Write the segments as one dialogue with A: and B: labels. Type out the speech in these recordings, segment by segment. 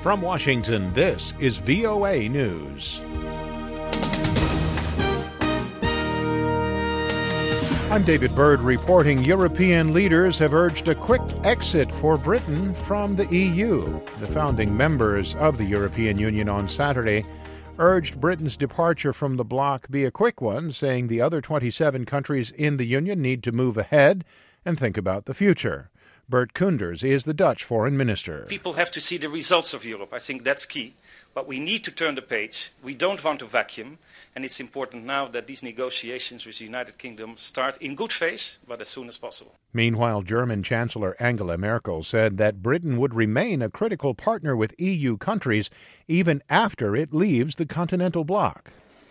A: From Washington, this is VOA News. I'm David Byrd reporting European leaders have urged a quick exit for Britain from the EU. The founding members of the European Union on Saturday urged Britain's departure from the bloc be a quick one, saying the other 27 countries in the Union need to move ahead and think about the future. Bert Koenders is the Dutch foreign minister.
B: People have to see the results of Europe. I think that's key. But we need to turn the page. We don't want a vacuum. And it's important now that these negotiations with the United Kingdom start in good faith, but as soon as possible.
A: Meanwhile, German Chancellor Angela Merkel said that Britain would remain a critical partner with EU countries even after it leaves the continental bloc.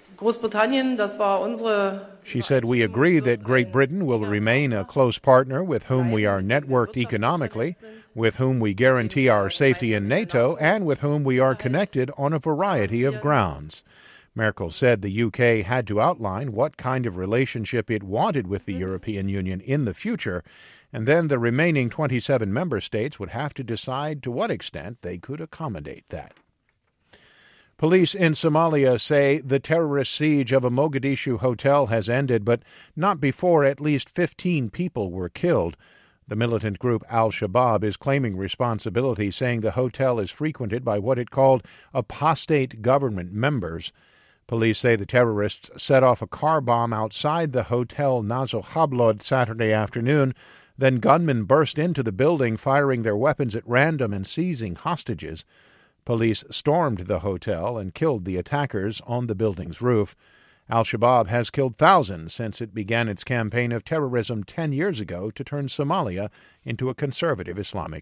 A: She said, "We agree that Great Britain will remain a close partner with whom we are networked economically, with whom we guarantee our safety in NATO, and with whom we are connected on a variety of grounds." Merkel said the UK had to outline what kind of relationship it wanted with the European Union in the future, and then the remaining 27 member states would have to decide to what extent they could accommodate that. Police in Somalia say the terrorist siege of a Mogadishu hotel has ended, but not before at least 15 people were killed. The militant group Al-Shabaab is claiming responsibility, saying the hotel is frequented by what it called apostate government members. Police say the terrorists set off a car bomb outside the Hotel Nazo Hablod Saturday afternoon. Then gunmen burst into the building, firing their weapons at random and seizing hostages. Police stormed the hotel and killed the attackers on the building's roof. Al-Shabaab has killed thousands since it began its campaign of terrorism 10 years ago to turn Somalia into a conservative Islamic